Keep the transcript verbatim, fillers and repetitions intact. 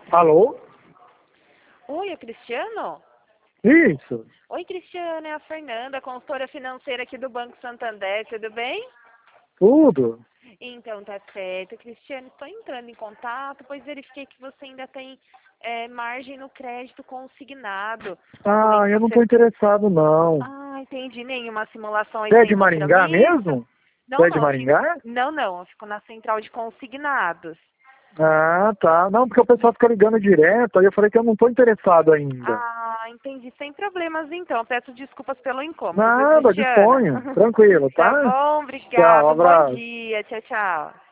Alô? Oi, é o Cristiano? Isso. Oi, Cristiano, é a Fernanda, consultora financeira aqui do Banco Santander, tudo bem? Tudo? Então, tá certo. Cristiano, estou entrando em contato, pois verifiquei que você ainda tem é, margem no crédito consignado. Ah, Além de eu não você... tô interessado, não. Ah, entendi. Nenhuma simulação aí Você é sem de Maringá compromisso? mesmo? Você Não, é de não, eu fico... Maringá? Não, não, eu fico na central de consignados. Ah, tá. Não, porque o pessoal fica ligando direto, aí eu falei que eu não tô interessado ainda. Ah, entendi. Sem problemas, então. Peço desculpas pelo incômodo, viu, Nada, Cristiano? disponha. Tranquilo, Tá tá? bom, Tchau, obrigado. Bom abraço. dia. Tchau, tchau.